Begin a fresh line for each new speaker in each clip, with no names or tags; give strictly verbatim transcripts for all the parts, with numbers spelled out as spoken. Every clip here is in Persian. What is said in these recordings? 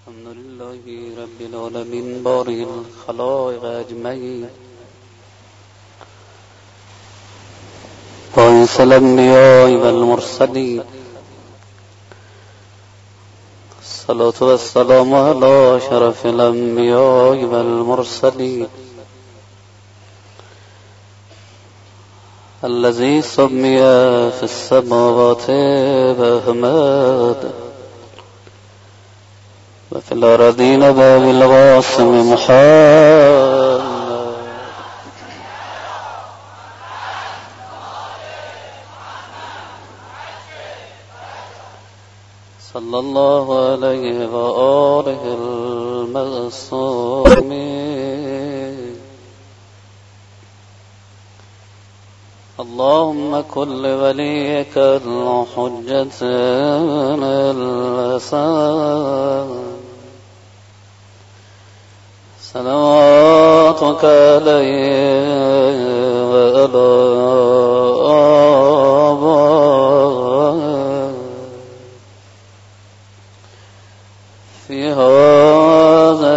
الحمد لله رب العالمين بارئ الخلائق اجمعین باعث الانبیاء والمرسلین الصلاة والسلام على شرف الانبیاء والمرسلین الذي سمي في السماوات بأحمد وفي الأرضين باب القاسم محمد صلى الله عليه وآله المعصومين اللهم كل وليك الحجة الحسن صلواتك عليه وعلى آبائه في هذا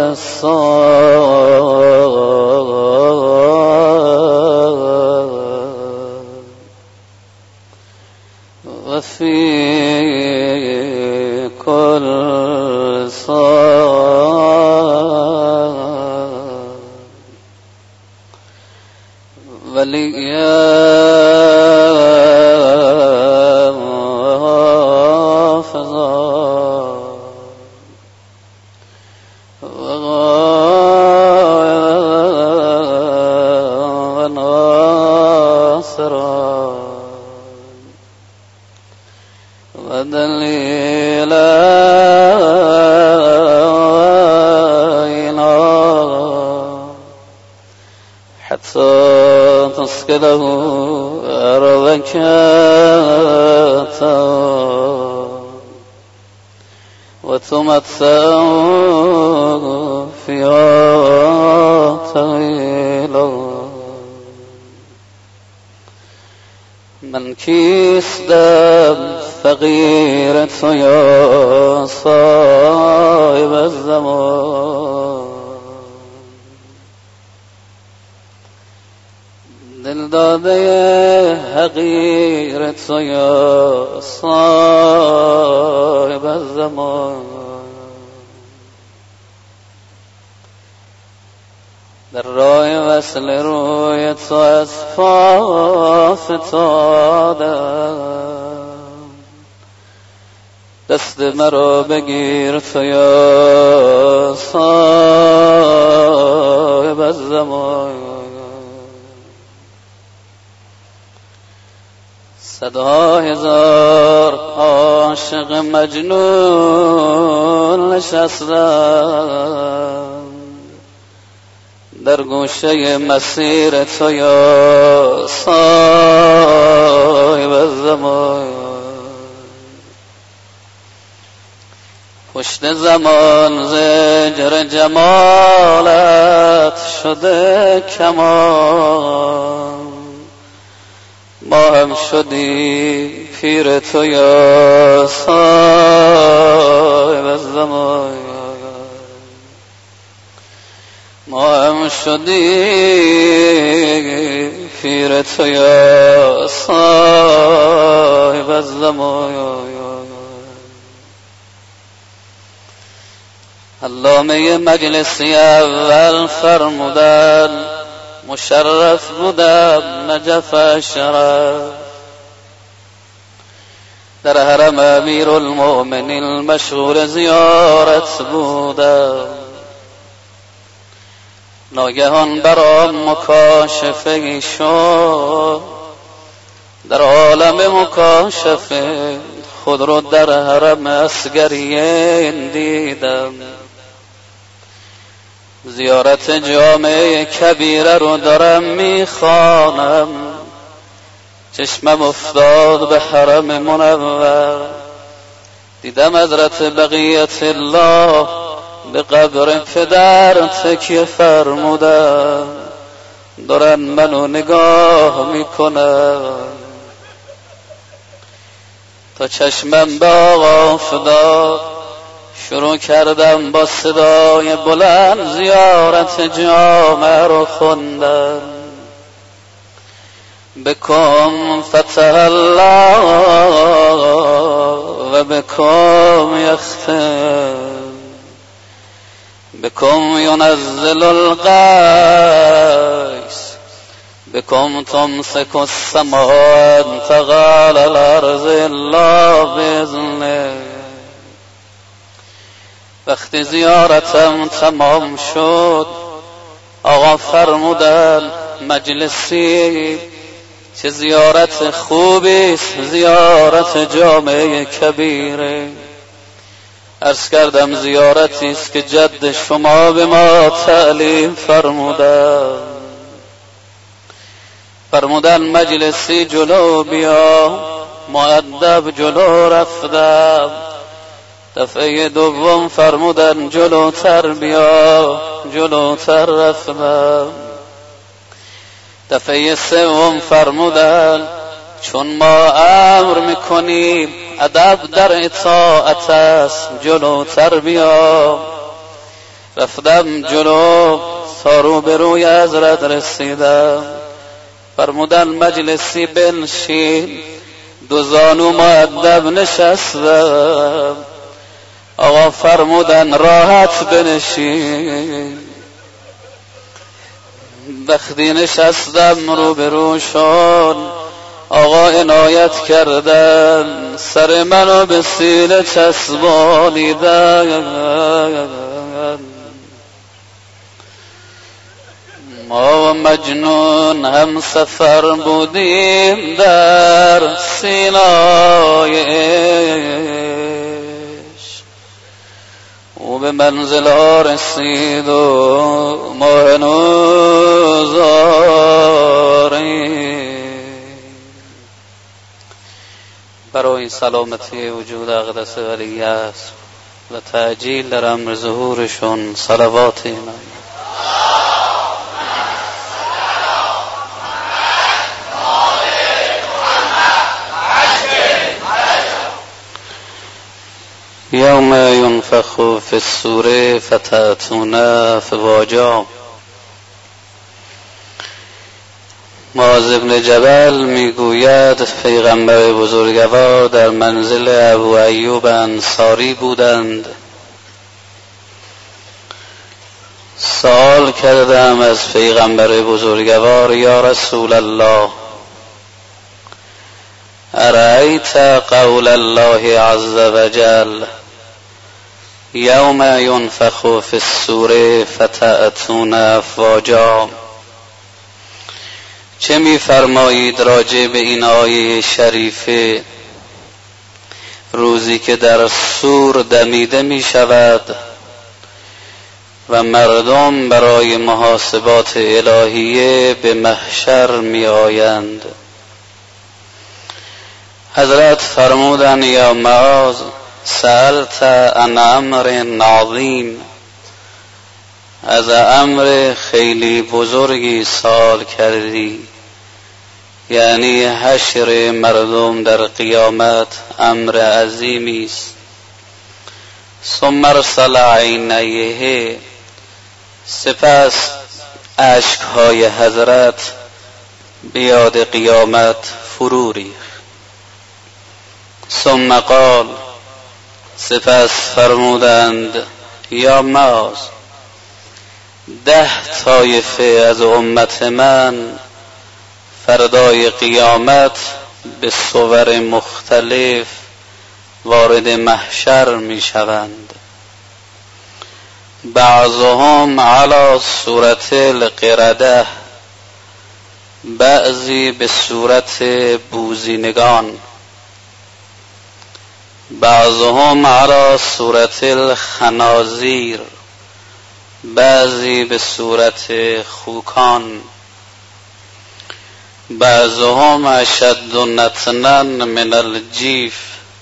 الصلاة وفي كل صلاة وليا وحافظا وناصرا ودليلا حتى تسكنه أرضك وتمتع فيها طويلا من كيسدم فقيرة يا صاحب الزمان دل داده حقیرت یا صاحب الزمان در راه وصل روی تو از پا فتادم دست مرا بگیر تو یا صاحب الزمان صدا هزار عاشق مجنون نشستم در گوشه مسیر تو یا صاحب الزمان پشت زمان زجر جمالت شده کمان ما هم شدی پیر تو یا صاحب الزمان ما هم شدی پیر تو یا صاحب الزمان علامه مجلسی اول فرمودن مشرف بودم نجف شرف در حرم امیر المؤمنین المشهور زیارت بودم ناگهان برام مکاشفه شد در عالم مکاشفه خود رو در حرم اصغریه دیدم زیارت جامع کبیره رو دارم میخوانم چشمم افتاد به حرم منور دیدم حضرت بقیت الله به قبر پدر تکیه فرمودن دارن منو نگاه میکنن تا چشمم به آقا افتاد شروع کردم با صدای بلند زیارت جامع رو خوندن. بکم فتح الله و بکم یختم، بکم ینزل الغیث، بکم تمسک السماء انتقال الارض الا باذنه. وقتی زیارتم تمام شد آقا فرمودن مجلسی چه زیارت خوبی است، زیارت جامع کبیره. عرض کردم زیارتی است که جد شما به ما تعلیم فرمودن. فرمودن مجلسی جلو بیا، مؤدب جلو رفتم. دفعه دوم فرمودن جلوتر بیا، جلوتر رفتم. دفعه سوم فرمودن چون ما امر میکنیم ادب در اطاعت است، جلوتر بیا. رفتم جلو تا روبروی حضرت رسیدم. فرمودن مجلسی بنشین، دو زانو مؤدب نشستم. آقا فرمودن راحت بنشین. وقتی نشستم روبروشون آقا عنایت کردن، سر منو به سینه چسبانیدن. ما و مجنون هم سفر بودیم در سینای عشق، او به منزل ها رسید و ما هنوز آریم. برای سلامتی وجود اقدس ولی است و تعجیل در امر ظهورشون صلوات ایمان. یوم ینفخ فی الصور فتأتون افواجا. معاذ بن جبل میگوید پیغمبر بزرگوار در منزل ابو ایوب انصاری بودند. سوال کردم از پیغمبر بزرگوار یا رسول الله ارأیت قول الله عز وجل یوم ینفخ فی الصور فتأتون افواجا، چه می‌فرمایید راجع به این آیه شریفه؟ روزی که در صور دمیده می شود و مردم برای محاسبات الهیه به محشر می آیند. حضرت فرمودن یا معاذ سألت عن امر عظیم، از امر خیلی بزرگی سوال کردی، یعنی حشر مردم در قیامت امر عظیمی است. ثم ارسل عینیه، سپس اشکهای حضرت به یاد قیامت فرو ریخت. ثم قال، سپس فرمودند یا معاذ ده طایفه از امت من فردای قیامت به صور مختلف وارد محشر می شوند. بعضهم علی صورت القرده، بعضی به صورت بوزینگان، بعضهم علی صورت الخنازیر، بعضی به صورت خوکان، بعضهم اشد نتنا من الجیف،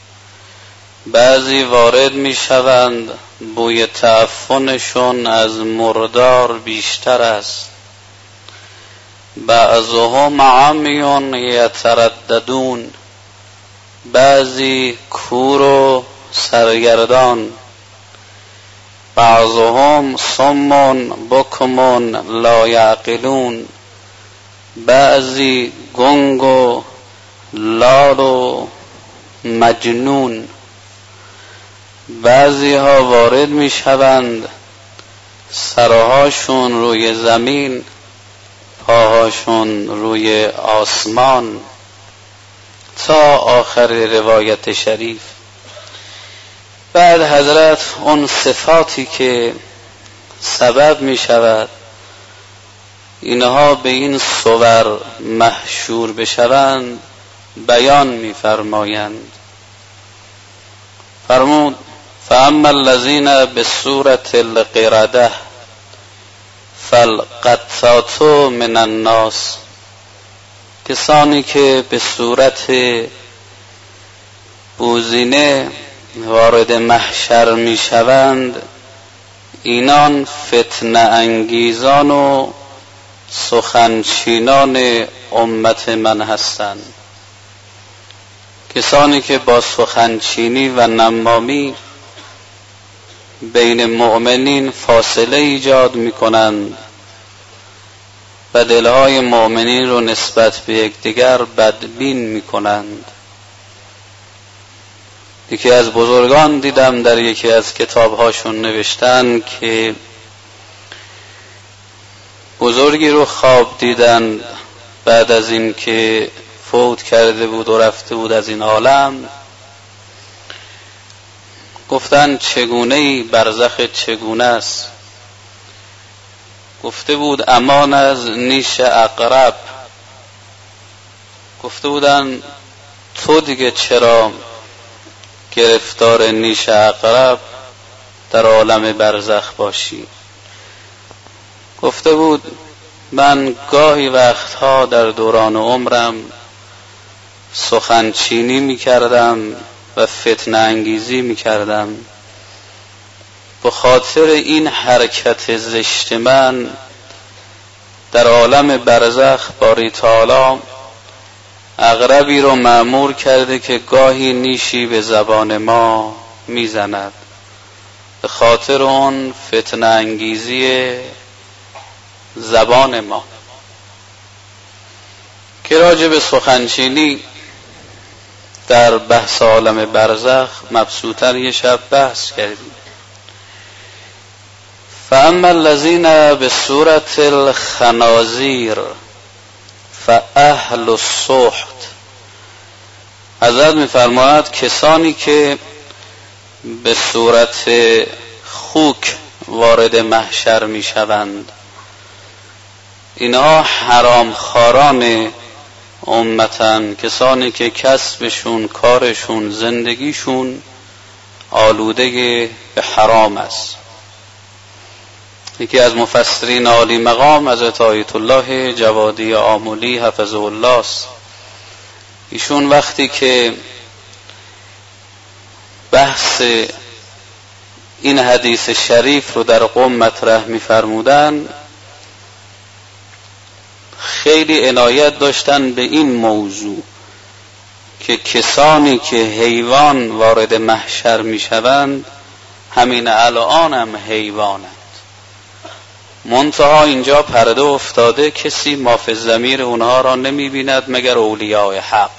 بعضی وارد می شوند بوی تعفنشون از مردار بیشتر است. بعضهم عمیون یترددون، بعضی کور و سرگردان. بعضهم صم بکم لا یعقلون، بعضی گنگ و لال و مجنون. بعضی ها وارد می شوند، سرهاشون روی زمین، پاهاشون روی آسمان، تا آخر روایت شریف. بعد حضرت اون صفاتی که سبب می شود اینها به این صور محشور بشوند بیان می فرمایند. فرمود فاما الذین بصورت القرده فالقطات من الناس، کسانی که به صورت بوزینه وارد محشر می شوند اینان فتنه انگیزان و سخنچینان امت من هستند. کسانی که با سخنچینی و نمامی بین مؤمنین فاصله ایجاد می کنند و دلهای مؤمنین رو نسبت به یکدیگر بدبین می کنند. یکی از بزرگان دیدم در یکی از کتابهاشون نوشتن که بزرگی رو خواب دیدن بعد از این که فوت کرده بود و رفته بود از این عالم. گفتن چگونه برزخ چگونه است؟ گفته بود امان از نیش عقرب. گفته بودن تو دیگه چرا گرفتار نیش عقرب در عالم برزخ باشی؟ گفته بود من گاهی وقتها در دوران عمرم سخنچینی می کردم و فتنه انگیزی می کردم، به خاطر این حرکت زشت من در عالم برزخ باری تعالی عقربی رو مأمور کرده که گاهی نیشی به زبان ما میزند، به خاطر اون فتنه انگیزی زبان ما. که راجع به سخنچینی در بحث عالم برزخ مبسوطاً یه شب بحث کردیم. فاما الذین بصورت الخنازیر فاهل السحت، حضرت می‌فرماید کسانی که به صورت خوک وارد محشر میشوند اینها حرام خاران امتن، کسانی که کسبشون، کارشون، زندگیشون آلوده به حرام است. یکی از مفسرین عالی مقام حضرت آیت الله جوادی آملی حفظه الله است. ایشون وقتی که بحث این حدیث شریف رو در قم مطرح می‌فرمودن خیلی عنایت داشتن به این موضوع که کسانی که حیوان وارد محشر میشوند همین الان هم حیوانند، منتها اینجا پرده افتاده کسی ما فی الضمیر اونها را نمیبیند مگر اولیاء حق.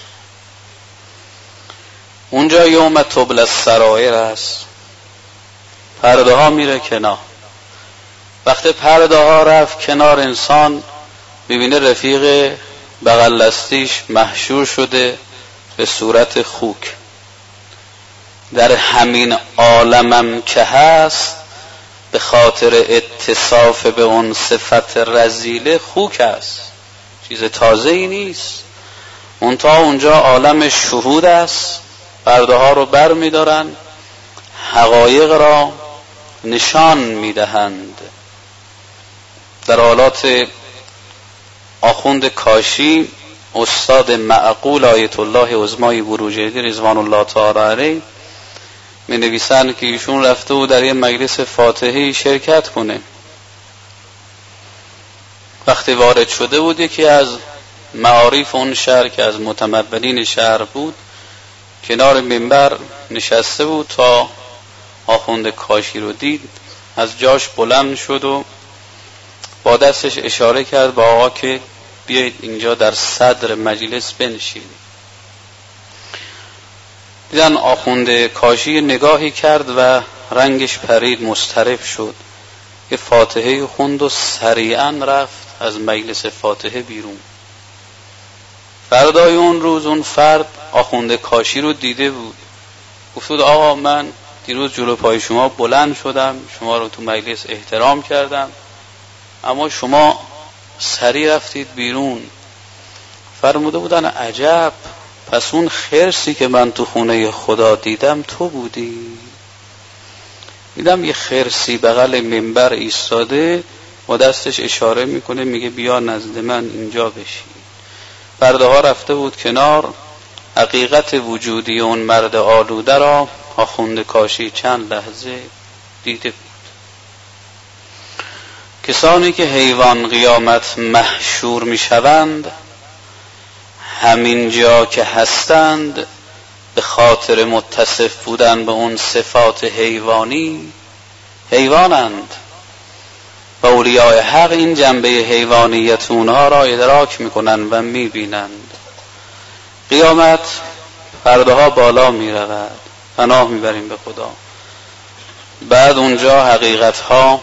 اونجا یوم تبلی السرائر است، پرده ها میره کنار. وقتی پرده ها رفت کنار انسان ببینه رفیق بغل دستیش محشور شده به صورت خوک. در همین عالمم که هست به خاطر اتصاف به اون صفت رذیله خوک است، چیز تازه ای نیست. منتها اونجا عالم شهود است، پرده ها رو بر می دارن، حقایق را نشان می دهند. در حالات آخوند کاشی استاد معقول آیت الله عظمای بروجردی رضوان الله تعالی علیه می نویسند که ایشون رفته بود در یه مجلس فاتحه شرکت کنه. وقتی وارد شده بود یکی از معارف اون شهر که از متمولین شهر بود کنار منبر نشسته بود تا آخوند کاشی رو دید از جاش بلند شد و با دستش اشاره کرد با آقا که بیایید اینجا در صدر مجلس بنشینید. دیدن آخوند کاشی نگاهی کرد و رنگش پرید، مضطرب شد، یه فاتحه خوند و سریعا رفت از مجلس فاتحه بیرون. فردای اون روز اون فرد آخوند کاشی رو دیده بود، گفت آقا من دیروز جلو پای شما بلند شدم، شما رو تو مجلس احترام کردم، اما شما سریع رفتید بیرون. فرموده بودن عجب، پس اون خرسی که من تو خونه خدا دیدم تو بودی. دیدم یه خرسی بغل منبر ایستاده و دستش اشاره میکنه، میگه بیا نزد من اینجا بشی. پرده ها رفته بود کنار، حقیقت وجودی اون مرد آلوده را آخوند کاشی چند لحظه دیده بود. کسانی که حیوان قیامت محشور میشوند همین جا که هستند به خاطر متصف بودن به اون صفات حیوانی حیوانند و اولیاء حق این جنبه حیوانیت اونها را ادراک میکنند و میبینند. قیامت پرده ها بالا میرود، پناه میبریم به خدا. بعد اونجا حقیقت ها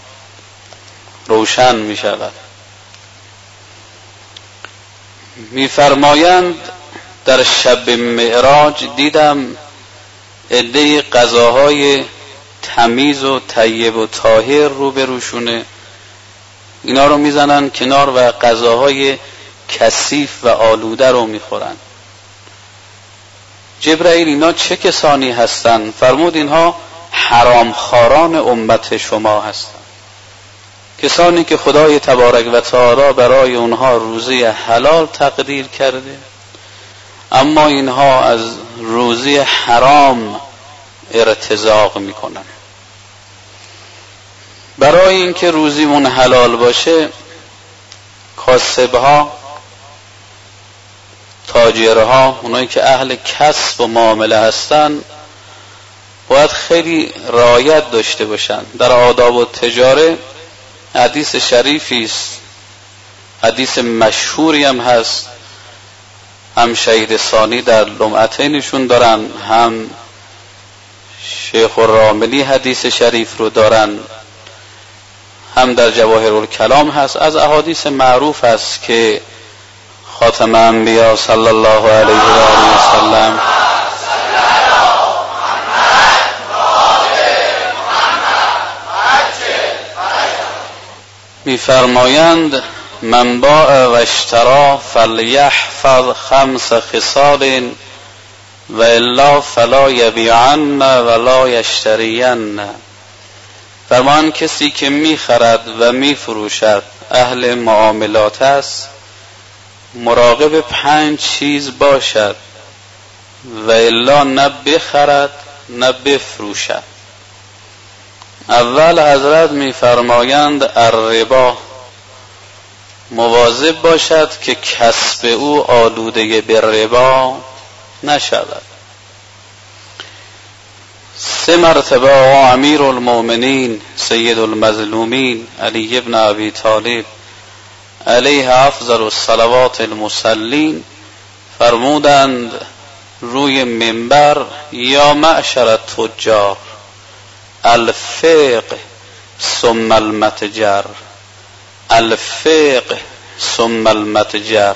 روشن میشود. میفرمایند در شب معراج دیدم عده غذاهای تمیز و طیب و طاهر رو به روشونه، اینا رو میزنن کنار و غذاهای کثیف و آلوده رو میخورن. جبرائیل اینا چه کسانی هستند؟ فرمود اینها حرامخواران امت شما هستند، کسانی که خدای تبارک و تعالی برای اونها روزی حلال تقدیر کرده اما اینها از روزی حرام ارتزاق میکنن. برای اینکه روزیمون حلال باشه کاسبها، تاجرها، اونایی که اهل کسب و معامله هستن باید خیلی رعایت داشته باشن. در آداب و تجاره حدیث شریفی است، حدیث مشهوری هم هست، هم شهید ثانی در لمعتینشون دارن، هم شیخ الراملی حدیث شریف رو دارن، هم در جواهر الکلام هست. از احادیث معروف است که خاتم انبیا صلی الله علیه و آله و سلم میفرمایند من باع و اشترا فلیحفظ خمس خصال و الا فلا یبیعن ولا یشترین. فرمان کسی که میخرد و میفروشد اهل معاملات است، مراقب پنج چیز باشد و الا نه بخرد نه بفروشد. اول حضرت میفرمایند الربا، مواظب باشد که کسب او آلوده به ربا نشود. سه مرتبه آقا امیر المؤمنین سید المظلومین علی ابن ابی طالب علیه افضل الصلوات المصلین فرمودند روی منبر یا معشر التجار الفقه ثم المتجر، الفقه ثم المتجر،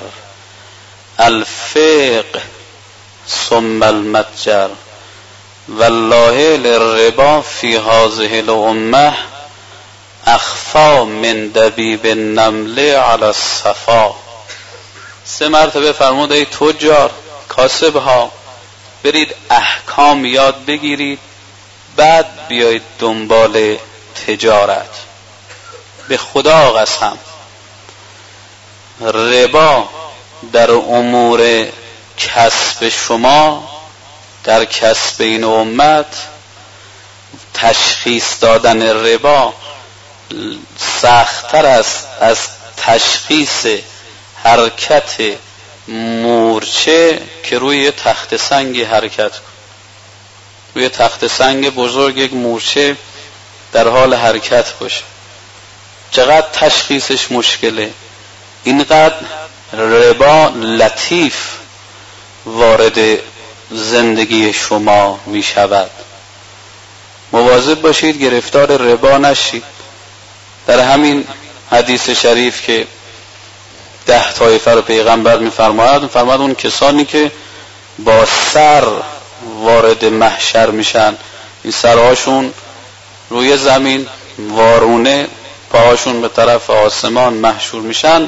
الفقه ثم المتجر، والله للربا فی هذه الامه اخفا من دبیب النمل علی الصفا. سه مرتبه فرمود ای تجار، کاسب ها، برید احکام یاد بگیرید بعد بیایید دنبال تجارت. به خدا قسم ربا در امور کسب شما، در کسب این امت، تشخیص دادن ربا سخت‌تر است از تشخیص حرکت مورچه که روی تخت سنگی حرکت کن. روی تخت سنگ بزرگ یک مورچه در حال حرکت باشه. چقدر تشخیصش مشکله. اینقدر ربا لطیف وارد زندگی شما می شود. مواظب باشید گرفتار ربا نشید. در همین حدیث شریف که ده طایفه رو پیغمبر می‌فرماید، می‌فرماید اون کسانی که با سر وارد محشر میشن، این سرهاشون روی زمین وارونه، پاهاشون به طرف آسمان محشور میشن،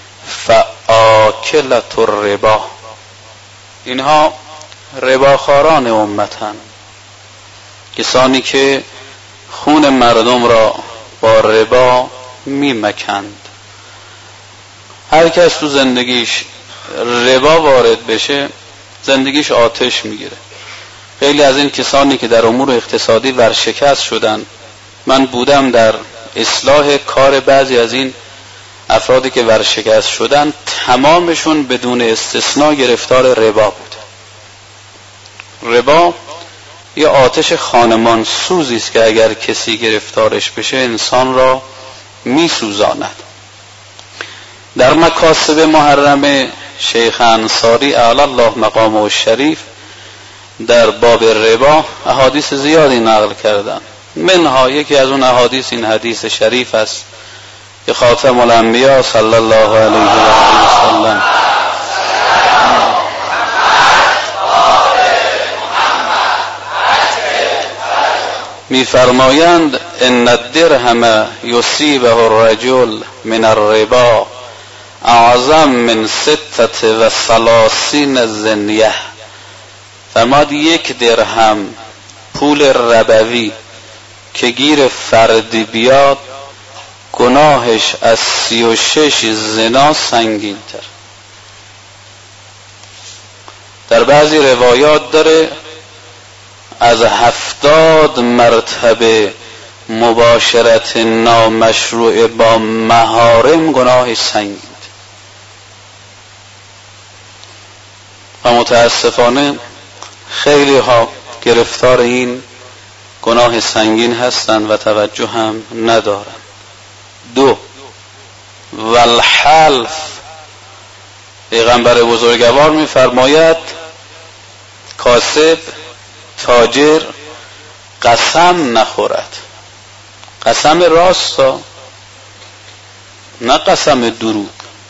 فآکلت الربا، اینها رباخواران امتن، کسانی که خون مردم را با ربا میمکند. هر کس تو زندگیش ربا وارد بشه زندگیش آتش میگیره. خیلی از این کسانی که در امور اقتصادی ورشکست شدن، من بودم در اصلاح کار بعضی از این افرادی که ورشکست شدن، تمامشون بدون استثناء گرفتار ربا بود. ربا یه آتش خانمان سوزی است که اگر کسی گرفتارش بشه انسان را میسوزاند. در مکاسب محرم شیخ انصاری اعلی الله مقامه الشریف در باب ربا احادیث زیادی نقل کردن. منها یکی از اون احادیث این حدیث شریف است که خاتم الانبیا صلی الله علیه و آله و سلم می‌فرمایند ان الدرهم یصیبه الرجل من الربا اعظم من ستة و ثلاثین زنیه. فرماد یک درهم پول ربوی که گیر فردی بیاد گناهش از سی و شش زنا سنگین تر. در بعضی روایات داره از هفتاد مرتبه مباشرت نامشروع با محارم گناهش سنگین. و متاسفانه خیلی ها گرفتار این گناه سنگین هستند و توجه هم ندارند. دو، والحلف، پیغمبر بزرگوار می‌فرماید کاسب تاجر قسم نخورد. قسم راست، نه قسم دروغ.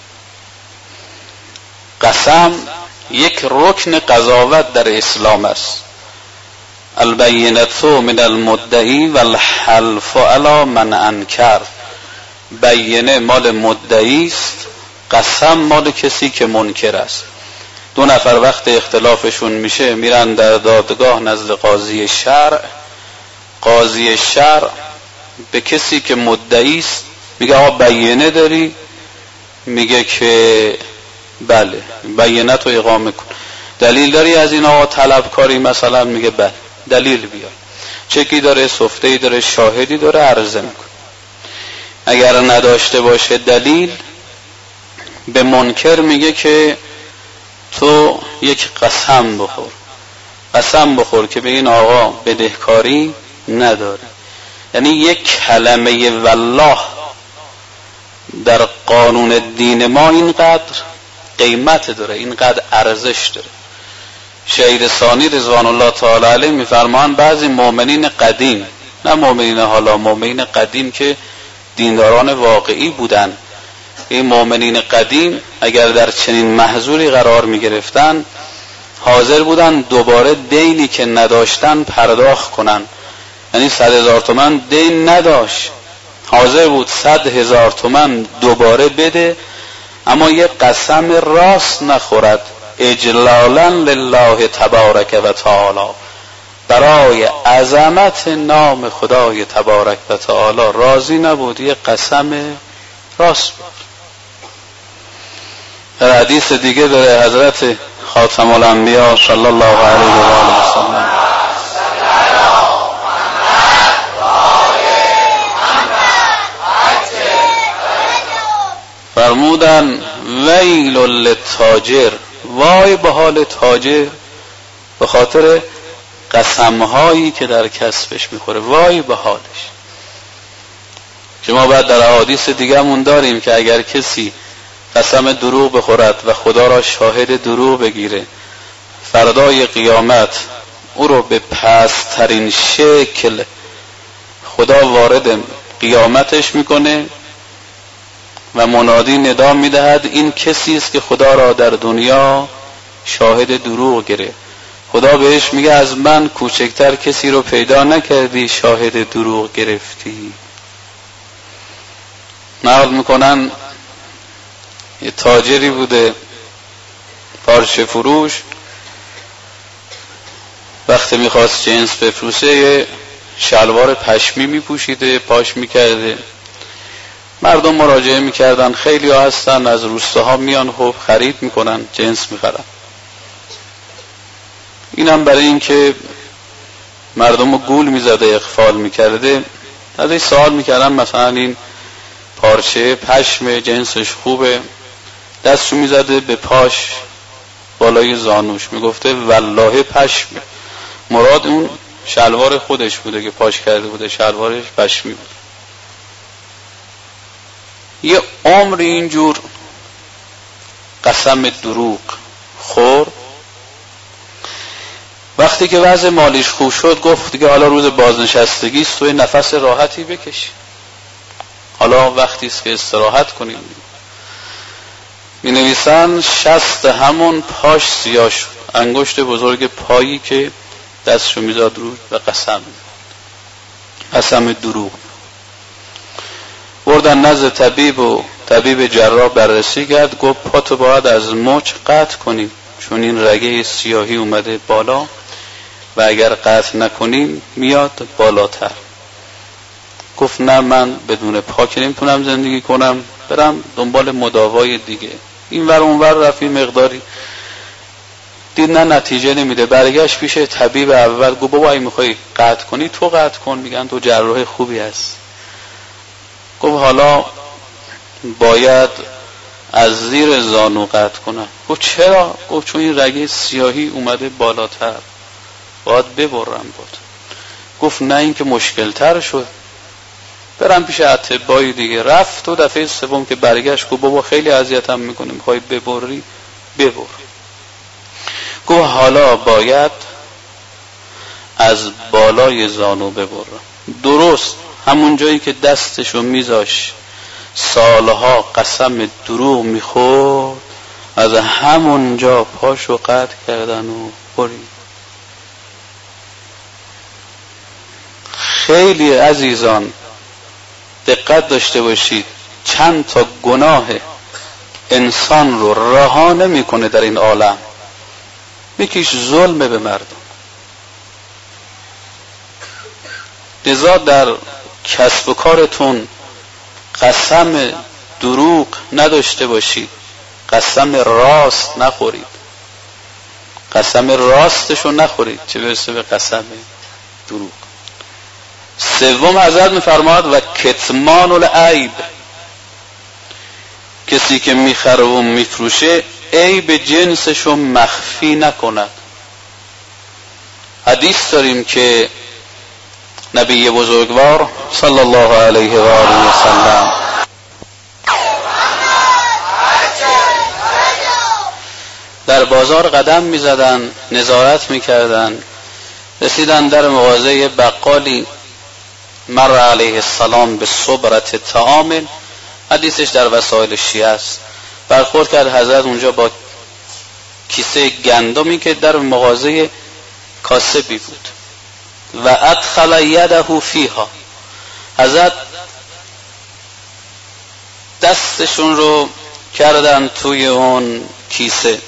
قسم یک رکن قضاوت در اسلام است. البینة من المدعی والحلف علی من انکر. بینه مال مدعی است، قسم مال کسی که منکر است. دو نفر وقت اختلافشون میشه میرن در دادگاه نزد قاضی شرع. قاضی شرع به کسی که مدعی است میگه آقا بینه داری؟ میگه که بله. بینه تو اقامه کن. دلیل داری از این آقا طلبکاری مثلا؟ میگه بله. دلیل بیار. چکی داره، سفته‌ای داره، شاهدی داره، عرضه میکن. اگر نداشته باشه دلیل، به منکر میگه که تو یک قسم بخور. قسم بخور که به این آقا بدهکاری نداری. یعنی یک کلمه والله در قانون دین ما اینقدر قیمت داره، اینقدر ارزش داره. شهید ثانی رضوان الله تعالی علیه میفرمایند بعضی مؤمنین قدیم، نه مؤمنین حالا، مؤمنین قدیم که دینداران واقعی بودن، این مؤمنین قدیم اگر در چنین محظوری قرار می گرفتن حاضر بودن دوباره دینی که نداشتن پرداخت کنن. یعنی صد هزار تومن دین نداشت، حاضر بود صد هزار تومن دوباره بده، اما یک قسم راست نخورد، اجلالا لله تبارک و تعالی، برای عظمت نام خدای تبارک و تعالی راضی نبود، یک قسم راست بود. در حدیث دیگه داره حضرت خاتم الانبیا صلی الله علیه و آله و سلم فرمودن ویل للتاجر، وای به حال تاجر، به خاطر قسمهایی که در کسبش میخوره. وای به حالش. که ما بعد در احادیث دیگه‌مون داریم که اگر کسی قسم دروغ بخورد و خدا را شاهد دروغ بگیره، فردای قیامت او رو به پست‌ترین شکل خدا وارد قیامتش میکنه و منادی ندا میدهد این کسی است که خدا را در دنیا شاهد دروغ گرفت. خدا بهش میگه از من کوچکتر کسی رو پیدا نکردی شاهد دروغ گرفتی. نقل میکنن یه تاجری بوده پارچه فروش، وقتی میخواست جنس بفروشه یه شلوار پشمی میپوشیده، پاش میکرده. مردم مراجعه میکردن، خیلی ها هستن از روستاها میان خب خرید میکنن، جنس میخرن. اینم برای اینکه مردم رو گول میزده، اغفال میکرده، ازش سوال میکردن مثلا این پارچه پشم جنسش خوبه، دستشو میزده به پاش بالای زانوش، میگفته والله پشمه. مراد اون شلوار خودش بوده که پاش کرده بوده، شلوارش پشمی بود. یه عمر اینجور قسم دروغ خور. وقتی که وضع مالیش خوب شد گفت دیگه حالا روز بازنشستگی است، توی نفس راحتی بکشی، حالا وقتی است که استراحت کنیم. می نویسن شست همون پاش سیاه شد، انگشت بزرگ پایی که دستشو میزاد روش و قسم قسم دروغ. بردن نزد طبیب و طبیب جراح بررسی کرد، گفت پاتو باید از مچ قطع کنیم چون این رگه سیاهی اومده بالا و اگر قطع نکنیم میاد بالاتر. گفت نه من بدون پا که نمیتونم زندگی کنم، برم دنبال مداوای دیگه. این ور اون ور رفی مقداری دید نه نتیجه نمیده، برگشت پیش طبیب اول، گفت بابا اگه میخوای قطع کنی تو قطع کن، میگن تو جراح خوبی هست. گفت حالا باید از زیر زانو قطع کنم. گفت چرا؟ گفت چون این رگه سیاهی اومده بالاتر، باید ببرم بود. گفت نه این که مشکل تر شد، برم پیش اطبای دیگه. رفت و دفعه سوم که برگشت گفت بابا خیلی اذیتم میکنه، میخوای ببری ببر. گفت حالا باید از بالای زانو ببرم. درست همون جایی که دستشو میذاش سالها قسم دروغ میخورد، از همون جا پاشو قطع کردن و برید. خیلی عزیزان دقت داشته باشید، چند تا گناه انسان رو رها نمیکنه در این عالم. یکیش ظلم به مردم. لذا در کسب و کارتون قسم دروغ نداشته باشید، قسم راست نخورید، قسم راستشو نخورید چه برسه به قسم دروغ. سوم حضرت میفرماد و کتمان العیب، کسی که میخره و میفروشه عیب جنسشو مخفی نکند. حدیث داریم که نبی بزرگوار صلی الله علیه و آله و سلم در بازار قدم میزدن، نظارت میکردن، رسیدن در مغازه بقالی، مر علیه السلام به صبرت طعام، حدیثش در وسائل شیعه است. برخورد کرد حضرت اونجا با کیسه گندمی که در مغازه کاسبی بود و ادخل یده فیها. حضرت دستشون رو کردن توی اون کیسه.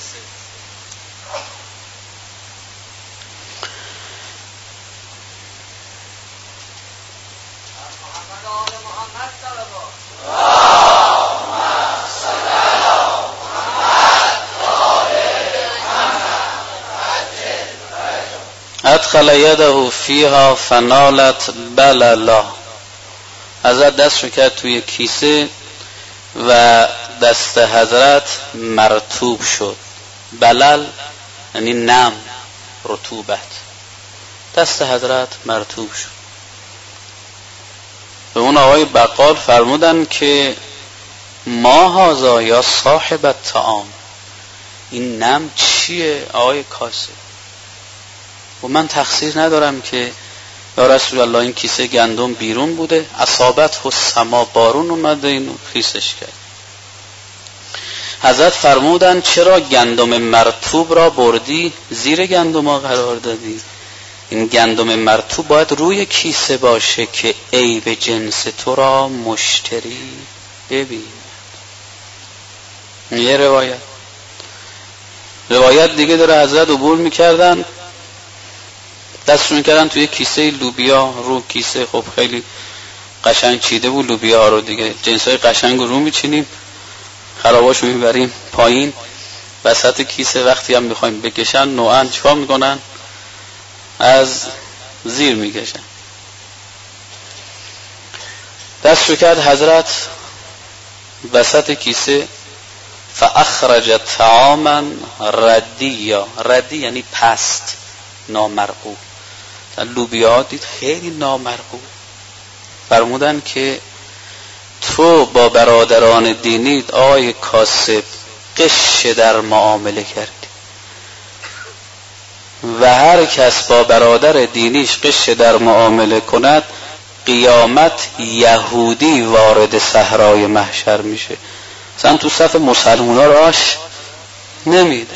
ادخل یده فیها فنالت بللا. حضرت دستشو کرد توی کیسه و دست حضرت مرطوب شد. بلل یعنی نم، رطوبت. دست حضرت مرطوب شد. به اون آقای بقال فرمودن که ما هذا یا صاحب الطعام، این نم چیه آقای کاسب؟ و من تقصیر ندارم که یا رسول الله این کیسه گندم بیرون بوده، اصابت و سما بارون اومده اینو خیسش کرد. حضرت فرمودن چرا گندم مرطوب را بردی زیر گندم ها قرار دادی؟ این گندم مرطوب باید روی کیسه باشه که عیب جنس تو را مشتری ببین. یه روایت روایت دیگه داره، حضرت عبور میکردن دست میکردن توی کیسه لوبیا، رو کیسه خب خیلی قشنگ چیده بود لوبیا رو دیگه، جنسای قشنگ رو میچینیم خراباشو میبریم پایین، وسط کیسه وقتی هم میخوایم بکشن نوعا چیکار میکنن؟ از زیر میکشن. دست رو کرد حضرت وسط کیسه، فاخرج طعاما ردیا، ردی یعنی پست، نامرغوب. لوبیا دید خیلی نامرغوب. فرمودن که تو با برادران دینیت آقای کاسب غش در معامله کردی و هر کس با برادر دینیش غش در معامله کند قیامت یهودی وارد صحرای محشر میشه. مثلا تو صف مسلمونا راش نمیده.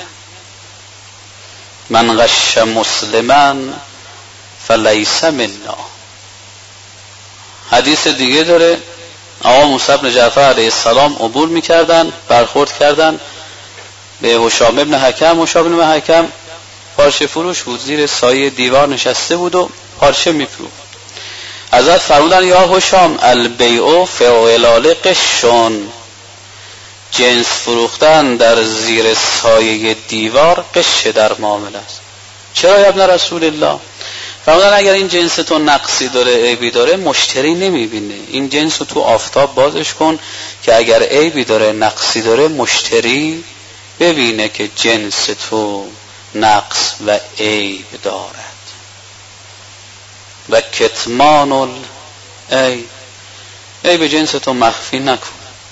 من غش مسلما فلیس منا. حدیث دیگه داره، آقا موسی بن جعفر علیه السلام عبور میکردن، برخورد کردن به هشام ابن حکم. هشام ابن حکم پارچه فروش بود، زیر سایه دیوار نشسته بود و پارچه میفروخت. حضرت فرمودن یا هشام البیع فی ظلال قشون، جنس فروختن در زیر سایه دیوار قش در معامله است. چرا یا ابن رسول الله؟ فرمودن اگر این جنس تو نقصی داره عیبی داره مشتری نمیبینه، این جنس رو تو آفتاب بازش کن که اگر عیبی داره نقصی داره مشتری ببینه که جنس تو نقص و عیب دارد. و کتمان العیب، عیب جنس تو مخفی نکن.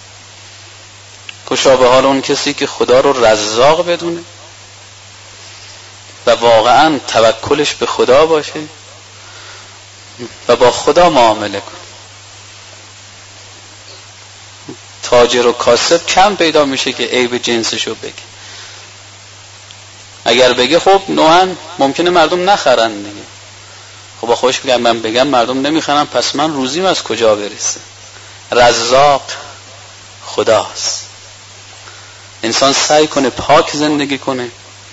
کشا به حال اون کسی که خدا رو رزاق بدونه و واقعا توکلش به خدا باشه و با خدا معامله کن. تاجر و کاسب کم پیدا میشه که عیب جنسشو بگه. اگر بگه خب نوعا ممکنه مردم نخرن دیگه. خب با خودش بگم من بگم مردم نمیخرن، پس من روزیم از کجا برسه؟ رزاق خداست. انسان سعی کنه پاک زندگی کنه،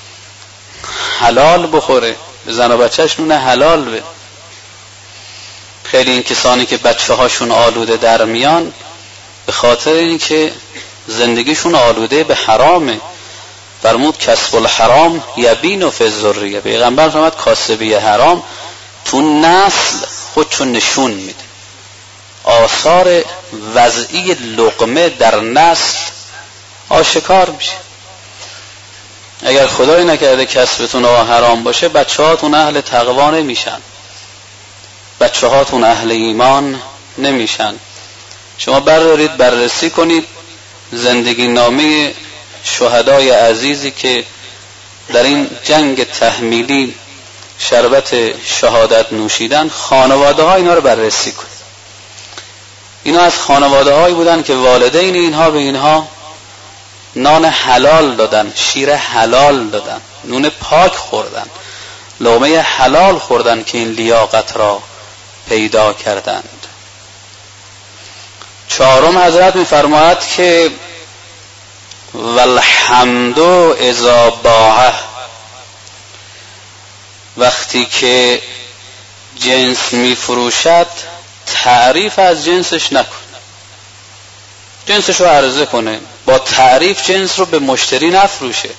حلال بخوره، به زن و بچهش نون حلال به. خیلی این کسانی که بچه هاشون آلوده در میان به خاطر این که زندگیشون آلوده به حرامه. فرمود کسب الحرام یبین فی الذریه. پیغمبر فرمود کاسبی حرام تو نسل خودشو نشون میده. آثار وضعی لقمه در نسل آشکار میشه. اگر خدای نکرده کسبتون حرام باشه بچه هاتون اهل تقوا نمیشن، بچه هاتون اهل ایمان نمیشن. شما بردارید بررسی کنید زندگی نامه شهدای عزیزی که در این جنگ تحمیلی شربت شهادت نوشیدن، خانواده ها اینا رو بررسی کنید. اینا از خانواده هایی بودن که والدین اینها به اینها نان حلال دادن، شیر حلال دادن، نون پاک خوردن، لقمه حلال خوردن که این لیاقت را پیدا کردند. چهارم حضرت می‌فرماید که والحمد اذا باع، وقتی که جنس میفروشد تعریف از جنسش نکن، جنسش رو عرضه کنه، با تعریف جنس رو به مشتری نفروشه.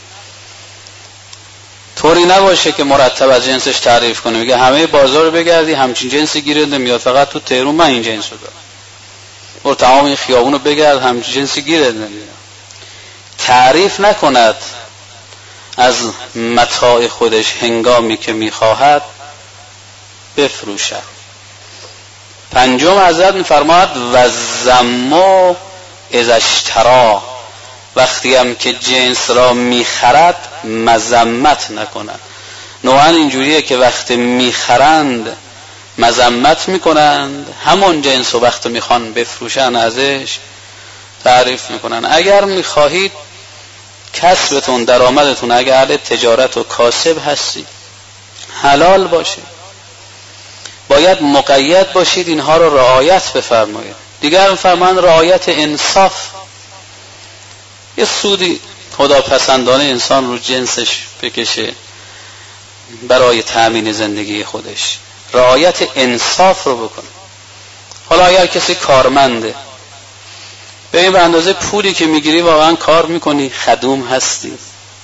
طوری نباشه که مرتب از جنسش تعریف کنه، میگه همه بازار رو بگردی همچین جنسی گیرت نمیاد، فقط تو تهران من این جنس رو دارم. برو تمام این خیابون رو بگرد همچین جنسی گیرت نمیاد. تعریف نکند از متاع خودش هنگامی که میخواهد، بفروشد. پنجم حضرت میفرماید و زمو اذا اشترا، وقتی هم که جنس را میخرد مذمت نکنند. نوعا اینجوریه که وقتی میخرند مذمت میکنند، همون جنس رو وقتی میخوان بفروشن ازش تعریف میکنن. اگر میخواهید کسبتون، درآمدتون، اگر اهل تجارت و کاسب هستید، حلال باشه، باید مقید باشید، اینها رو رعایت بفرمایید. دیگر میفرمان رعایت انصاف. یه سودی خداپسندانه انسان رو جنسش بکشه برای تأمین زندگی خودش، رعایت انصاف رو بکنه. حالا اگر کسی کارمنده، ببین به اندازه پولی که میگیری واقعا کار میکنی، خدوم هستی.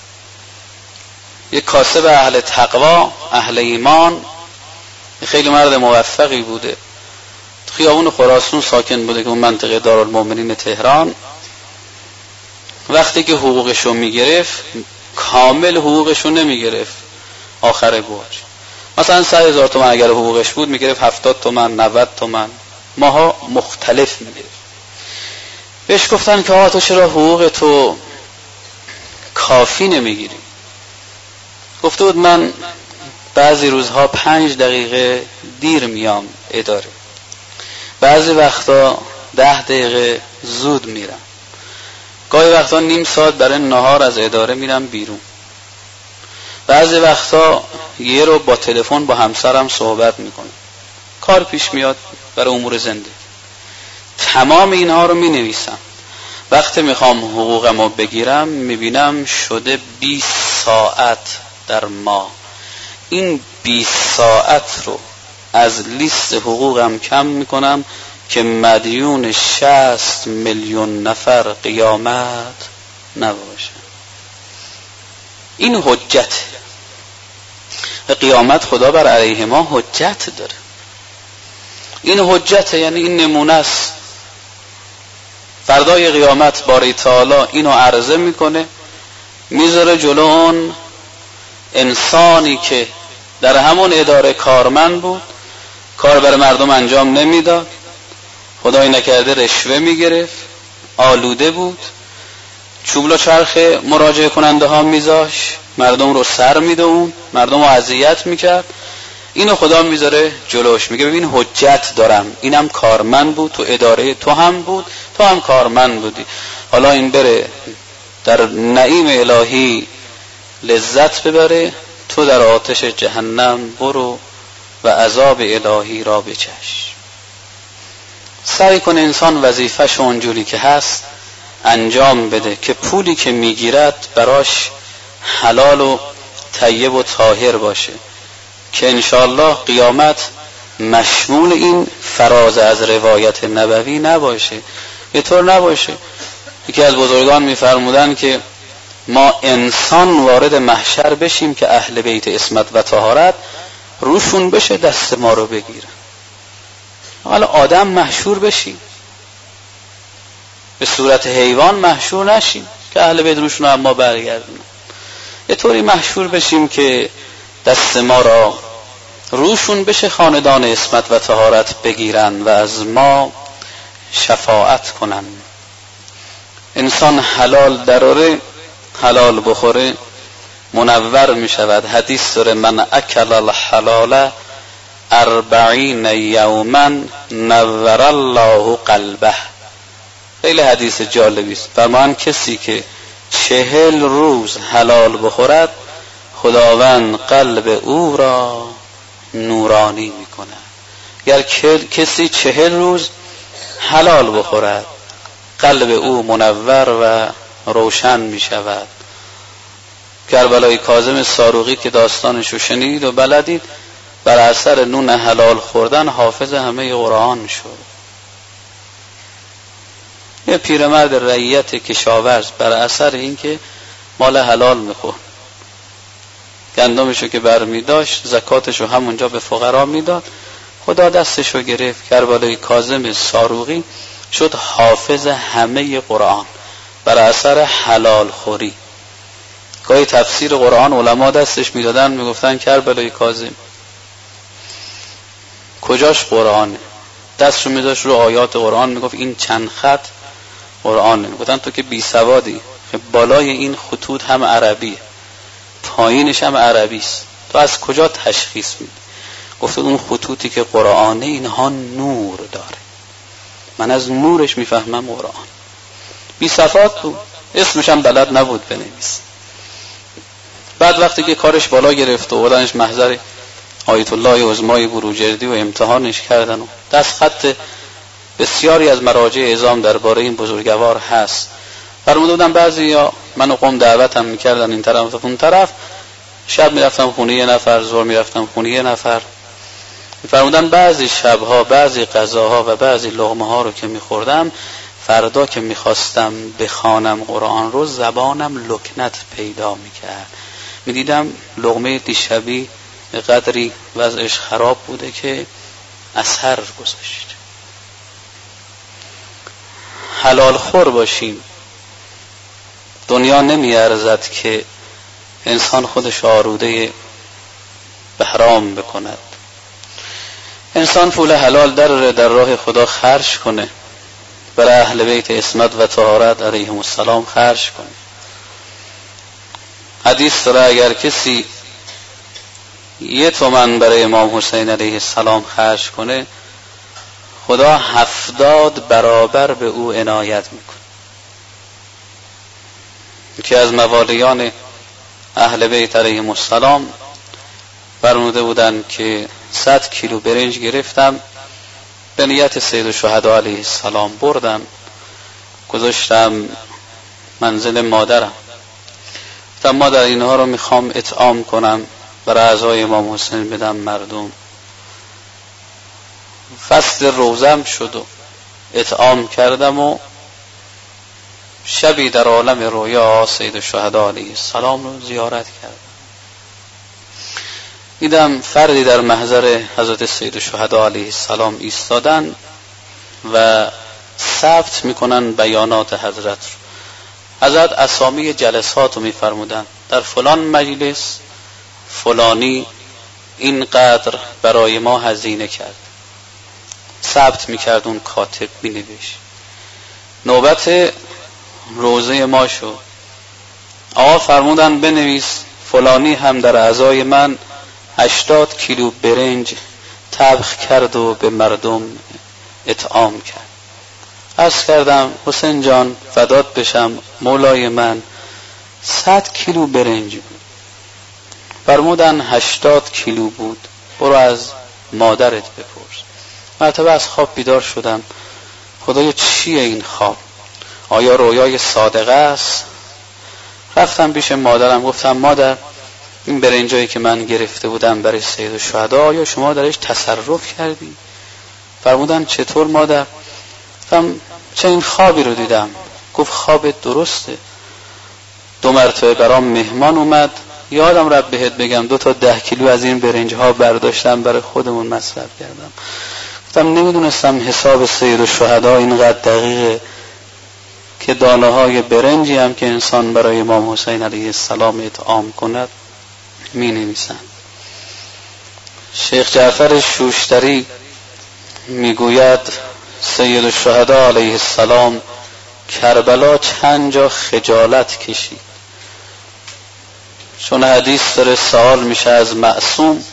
یک کاسب اهل تقوا، اهل ایمان، خیلی مرد موفقی بوده، خیابون خراسان ساکن بوده که اون منطقه دارالمؤمنین تهران. وقتی که حقوقشو میگرفت کامل حقوقشو نمیگرفت، آخر برج مثلا سه هزار تومن اگر حقوقش بود میگرفت هفتاد تومن، نود تومن، ماها مختلف میگرفت. بهش گفتن که آقا تو چرا حقوق تو کافی نمیگیری؟ گفته بود من بعضی روزها پنج دقیقه دیر میام اداره، بعضی وقتا ده دقیقه زود میرم، گاهی وقتا نیم ساعت برای نهار از اداره میرم بیرون، بعضی وقتا یه رو با تلفن با همسرم صحبت میکنم، کار پیش میاد برای امور زندگی. تمام اینها رو می نویسم. وقتی میخوام حقوقمو بگیرم میبینم شده بیست ساعت در ماه. این بیست ساعت رو از لیست حقوقم کم میکنم که مدیون شصت میلیون نفر قیامت نباشه. این حجت قیامت، خدا بر علیه ما حجت داره. این حجت یعنی این نمونه است. فردای قیامت باری تعالی اینو عرضه میکنه، میذاره جلو اون انسانی که در همون اداره کارمند بود، کار برای مردم انجام نمیداد، خدای نکرده رشوه میگرفت، آلوده بود، چوبلا چرخ مراجعه کننده ها میذاش، مردم رو سر میدون، مردم رو اذیت میکرد. اینو خدا میذاره جلوش، میگه ببین حجت دارم، اینم کارمند بود، تو اداره تو هم بود، تو هم کارمند بودی، حالا این بره در نعیم الهی لذت ببره، تو در آتش جهنم برو و عذاب الهی را بچش. سعی کنه انسان وظیفه‌ش اونجوری که هست انجام بده که پولی که میگیرد براش حلال و طیب و طاهر باشه، که انشاءالله قیامت مشمول این فراز از روایت نبوی نباشه. به طور نباشه. یکی از بزرگان میفرمودن که ما انسان وارد محشر بشیم که اهل بیت عصمت و طهارت روشون بشه دست ما رو بگیرن. حالا آدم محشور بشیم، به صورت حیوان محشور نشیم که اهل بیت روشون رو اما برگردن. یه طوری محشور بشیم که دست ما را روشون بشه، خاندان عصمت و طهارت بگیرن و از ما شفاعت کنن. انسان حلال دراره، حلال بخوره، منور می شود. حدیث داره من اکل الحلال اربعین یوما نور الله قلبه. خیلی حدیث جالبی است. فرمان کسی که چهل روز حلال بخورد خداوند قلب او را نورانی می کند. اگر کسی چهل روز حلال بخورد قلب او منور و روشن می شود. کربلای کاظم ساروقی که داستانشو شنید و بلدید، بر اثر نون حلال خوردن حافظ همه قرآن شد. یه پیرمرد رعیت کشاورز بر اثر اینکه مال حلال میخورد، گندمشو که برمی داشت زکاتشو همونجا به فقرا میداد، خدا دستشو گرفت. کربلای کاظم ساروقی شد حافظ همه قرآن بر اثر حلال خوری. گاهی تفسیر قرآن علما دستش میدادن، میگفتن کربلای کاظم کجاش قرآنه؟ دستشو میذاشت رو آیات قرآن، میگفت این چند خط قرآنه. گفتن تو که بی سوادی، بالای این خطوط هم عربیه، پایینش هم عربی است، تو از کجا تشخیص میدی؟ گفت اون خطوطی که قرآنه اینها نور داره، من از نورش میفهمم قرآن. بی سواد بود، اسمش هم بلد نبود بنویسه. بعد وقتی که کارش بالا گرفت و بردنش محضر آیت الله عظمای بروجردی و امتحانش کردن و دست خط بسیاری از مراجع اعظام درباره این بزرگوار هست. فرموده بودن بعضی یا منو قوم دعوتم میکردن این طرف و اون طرف، شب میرفتم خونه یه نفر، ظهر میرفتم خونه یه نفر. فرمودن بعضی شبها بعضی غذاها و بعضی لقمه ها رو که میخوردم، فردا که میخواستم بخوانم قرآن رو زبانم لکنت پیدا میکرد، میدیدم لقمه دیشبی قدری وضعش خراب بوده که اثر گذاشت. حلال خور باشیم. دنیا نمیارزد که انسان خودش آروده به حرام بکند. انسان پول حلال در در راه خدا خرج کنه، برای اهل بیت عصمت و طهارت علیهم السلام خرج کنه. حدیث داره اگر کسی یه تومن برای امام حسین علیه السلام خرج کنه، خدا هفتاد برابر به او عنایت میکنه. که از موالیان اهل بیت علیهم السلام فرموده بودن که صد کیلو برنج گرفتم، به نیت سید الشهدا علیه السلام بردم گذاشتم منزل مادرم. گفتم مادر اینها رو میخوام اطعام کنم برای اعضای امام حسین بدم مردم. فصل روزم شد و اطعام کردم و شبی در عالم رویا سید الشهدا علیه السلام رو زیارت کردم. دیدم فردی در محضر حضرت سید الشهدا علیه السلام ایستادن و ثبت میکنن بیانات حضرت رو. حضرت اسامی جلسات رو میفرمودن، در فلان مجلس فلانی اینقدر برای ما هزینه کرد، ثبت میکرد، اون کاتب مینوشت. نوبت روزه ما شد، آقا فرمودن بنویس فلانی هم در اعضای من هشتاد کیلو برنج طبخ کرد و به مردم اطعام کرد. عرض کردم حسین جان فدات بشم مولای من، صد کیلو برنج بود. فرمودن هشتاد کیلو بود، برو از مادرت بپرس. مرتبه از خواب بیدار شدم، خدایا چیه این خواب؟ آیا رویای صادقه است؟ رفتم پیش مادرم، گفتم مادر این برنجایی که من گرفته بودم برای سید الشهدا آیا شما درش تصرف کردی؟ فرمودن چطور مادر؟ گفتم چه این خوابی رو دیدم. گفت خوابت درسته، دو مرتبه برام مهمان اومد، یادم رفت بهت بگم دو تا ده کیلو از این برنج ها برداشتم برای خودمون مصرف کردم. گفتم نمیدونستم حساب سید الشهدا اینقدر دقیقه که دانه های برنجی هم که انسان برای امام حسین علیه السلام اطعام کند می نویسند. شیخ جعفر شوشتری میگوید سید الشهدا علیه السلام کربلا چند جا خجالت کشید، چون حدیث داره سوال میشه از معصوم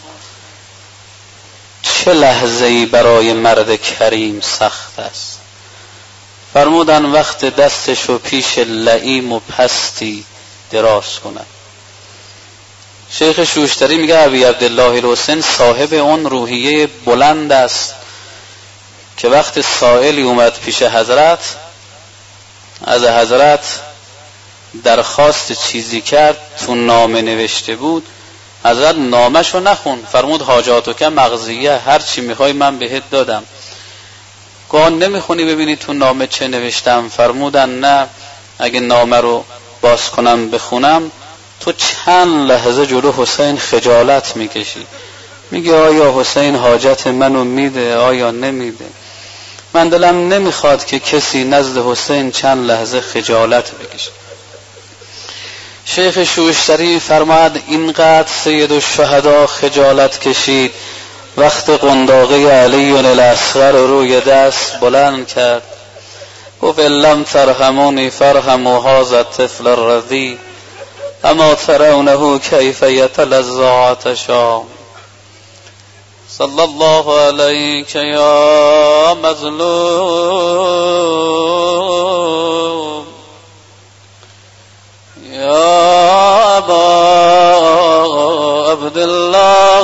چه لحظه‌ای برای مرد کریم سخت است؟ فرمودن وقت دستشو پیش لئیم و پستی دراز کند. شیخ شوشتری میگه ابی عبدالله الحسین صاحب اون روحیه بلند است که وقت سائلی اومد پیش حضرت، از حضرت درخواست چیزی کرد، تو نامه نوشته بود، حضرت نامشو نخون، فرمود حاجاتو که مغزیه، هر چی میخوای من بهت دادم. گوان نمیخونی ببینی تو نامه چه نوشتم؟ فرمودن نه، اگه نامه رو باز کنم بخونم تو چند لحظه جلو حسین خجالت میکشی، میگه آیا حسین حاجت منو میده آیا نمیده؟ من دلم نمیخواد که کسی نزد حسین چند لحظه خجالت بکشه. شیخ شوشتری فرماد اینقدر سید الشهدا خجالت کشید، وقت قنداقه علی الاصغر روی دست بلند کرد، گفت لم ترحمونی فرحموا هذا الطفل الرضی اما ترونه کیف یتلذذ عطشا. صلی الله علیک یا مظلوم یا ابا عبدالله.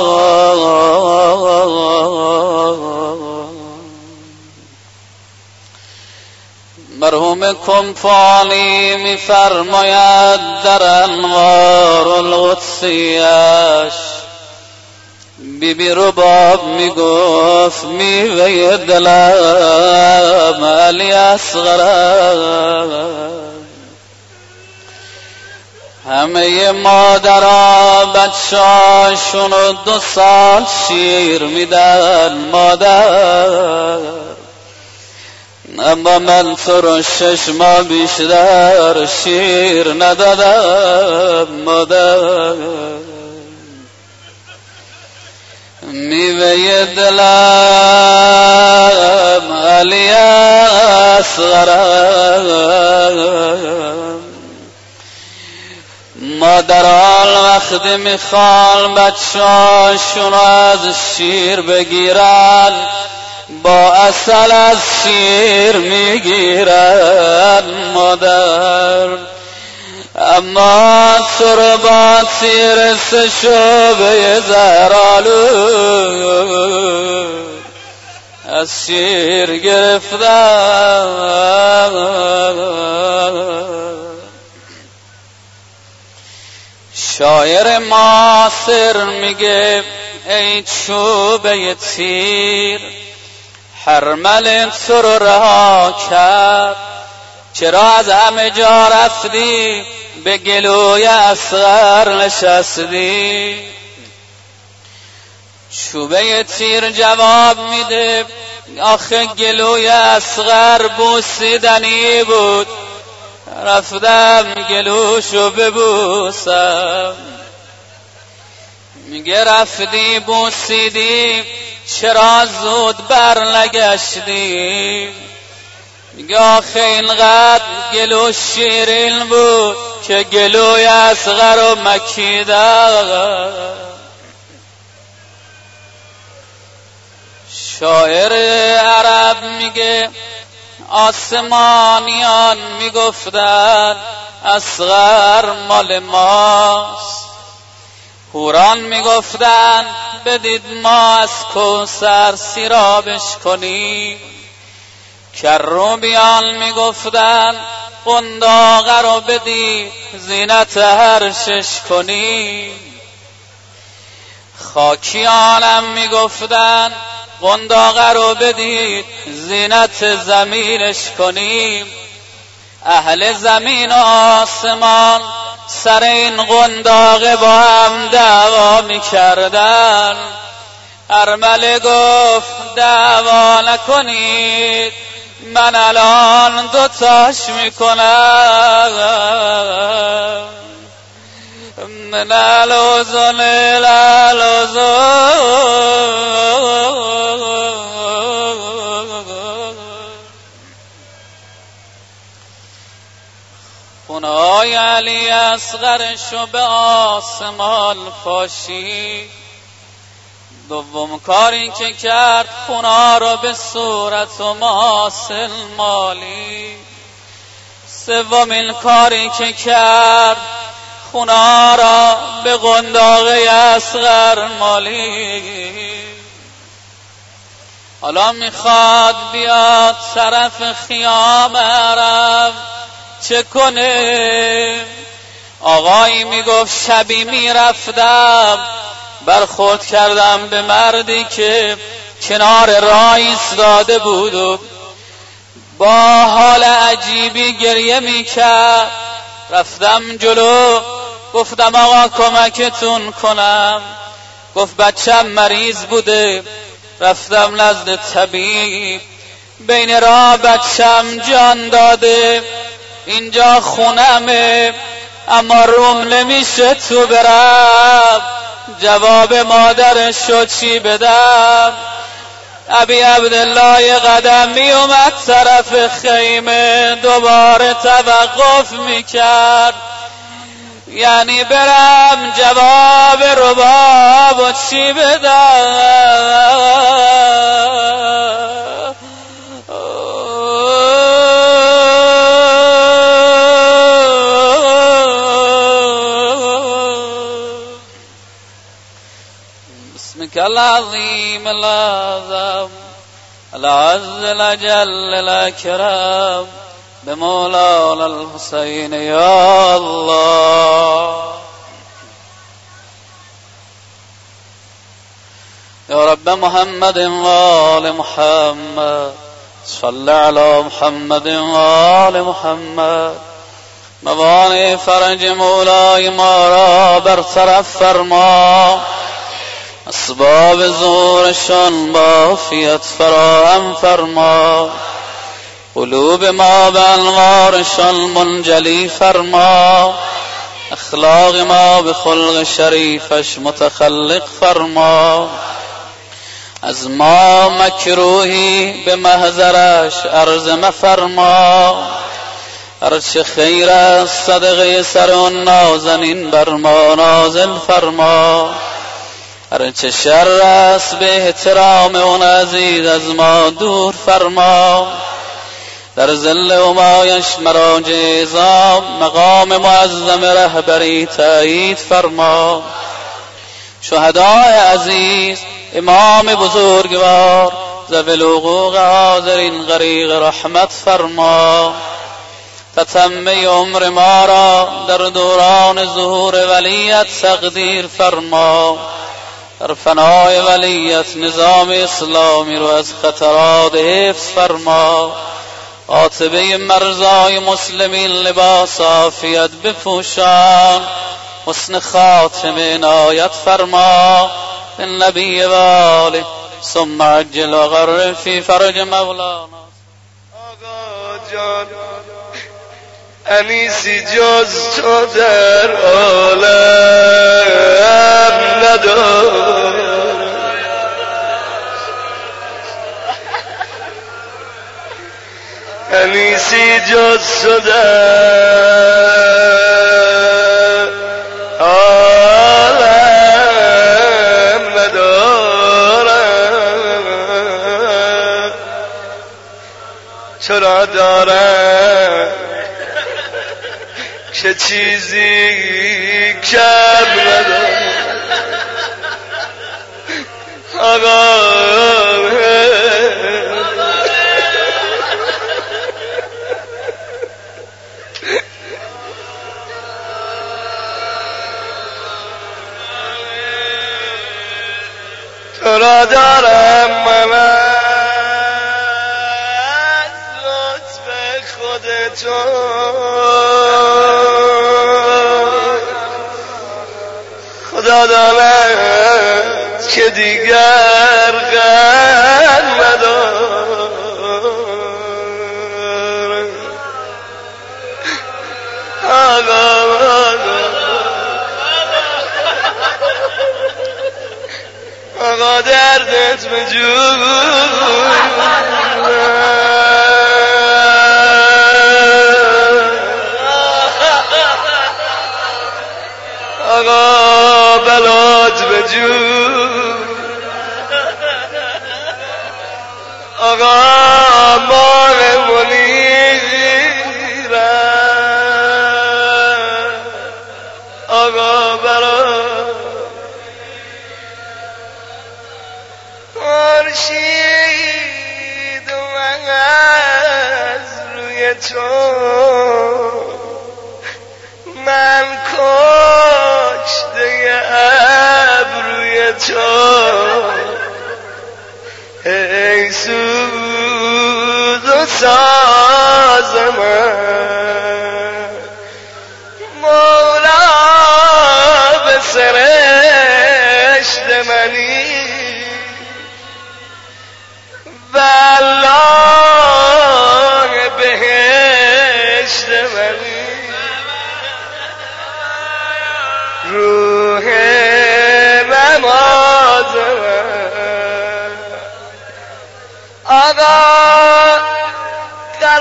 مرحوم کمپانی می‌فرماید در انوار القدسیش، بی بی رباب میگفت میوه دلم علی اصغر. همه مادرها بچه‌هاشونو دو سال شیر میدن مادر، اما من تو رو شش ماه بیشتر شیر ندادم مادر. میوه دلم علی اصغرم. مادران وقتی میخوان بچه‌هاشون از شیر بگیرن با عسل از شیر میگیرن مادر، اما تو رو با تیر سه شعبه زهرآلود از شیر گرفتم. شاعر معاصر میگه ای چوبه تیر حرمل تو رو رها کرد، چرا از همه جا رفتی به گلوی اصغر نشستی؟ چوبه تیر جواب میده آخه گلوی اصغر بوسیدنی بود، رفتم گلوشو ببوسم. میگه رفتی بوسیدی چرا زود بر نگشتی؟ میگه آخه اینقدر گلو شیرین بود که گلوی اصغر رو مکیدم. شاعر عرب میگه آسمانیان میگفتن اصغر مال ماست، حوران میگفتن بدید ما از کوثر سیرابش کنیم، کروبیان میگفتن قنداقه رو بدید زینت هرشش کنیم، خاکیانم میگفتن قنداقه رو بدید زینت زمینش کنیم. اهل زمین و آسمان سر این قنداقه با هم دعوا میکردن. ارمله گفت دعوا نکنید من الان دوتاش میکنم. من الوزن الالوزن. خونه‌های علی اصغرشو به آسمان پاشید. دوم کاری که کرد خونه‌ها رو به صورت و محاسن مالی. سومین کاری که کرد خونه‌ها را به قنداقه اصغر مالی. حالا میخواد بیاد طرف خیام عرب چه کنه؟ آقایی میگفت شبی میرفتم برخورد کردم به مردی که کنار راه ایستاده بود و با حال عجیبی گریه میکرد. رفتم جلو گفتم آقا کمکتون کنم. گفت بچم مریض بوده، رفتم نزد طبیب، بین راه بچم جان داده، اینجا خونمه اما روم نمیشه تو برم، جواب مادرش شد چی بدم. ابی عبدالله یه قدم می اومد طرف خیمه، دوباره توقف میکرد، یعنی برم جواب رباب و چی بدم. بسمك العظيم الأعظم العز الأجل الأكرم بمولانا الحسين يا الله. يا رب محمد وآل محمد صل على محمد وآل محمد. موانع فرج مولای ما را برطرف فرما، اسباب زورشان با عافیت فراهم فرما، قلوب ما به انوارشان منجلی فرما، اخلاق ما به خلق شریفش متخلق فرما، از ما مکروهی به محضرش عرض مفرما، هرچه خیر است صدقه سر اون نازنین بر ما نازل فرما، هرچه شر است به احترام اون عزیز از ما دور فرما، در ظل همایش مراجع اعظام مقام معظم رهبری تأیید فرما، شهدای عزیز امام بزرگوار ذوی الحقوق حاضرین غریق رحمت فرما، تتمه عمر ما را در دوران ظهور ولیت تقدیر فرما، در فنای ولیت نظام اسلامی رو از خطرات حفظ فرما، عاطبه مرزای مسلمین لباس عافیت بپوشان، حسن خاتمه عنایت فرما، النبی و آله ثم عجل و غرر فی فرج مولانا.
آقا جان انیسی جز تو در عالم ندار، انیسی جز تو در عالم ندارم، چرا دارم که چیزی کم ندارم. آقا تو را دارم من از لطف خودتو، خدا داند که دیگر غم ندارم. آقا آقا دردت بجور، آقا بلات بجور، آقا ماه منیرم، آقا برا خورشید من از روی تو، من کشته ابروی تو، ای سود و ساز من مولا به سرشت منی، والله بهشت منی، روح من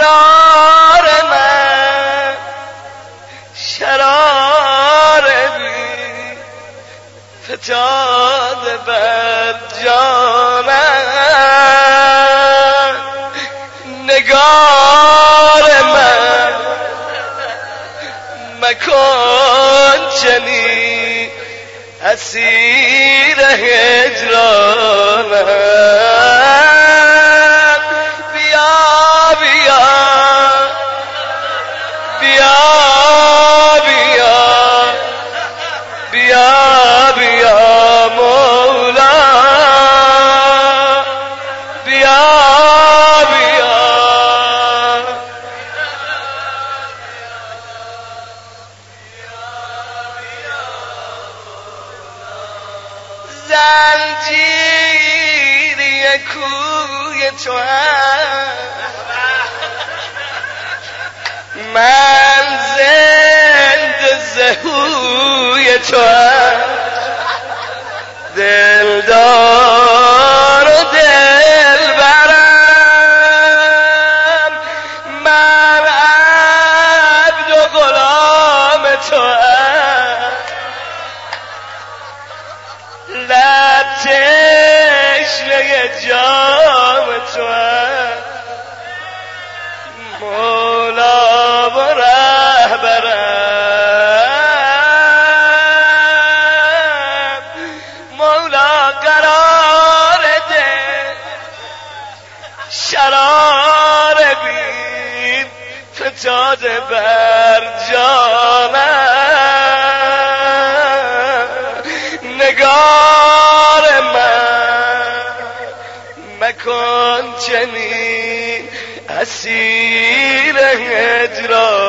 کنار من شرار بی فتاده بر جانم نگار من مکن چنین اسیر هجرانم بیا بیا بیا بیا بیا بیا مولا بیا بیا زنجیری کوی تو من زنده زهوی تو دلدار و دلبرم من عبد و غلام تو لب تشنه جام تو مولا و رهبرم مولا قرار ده شرار بین فتاده بر جانم نگار من مکن چنین اسیر هجران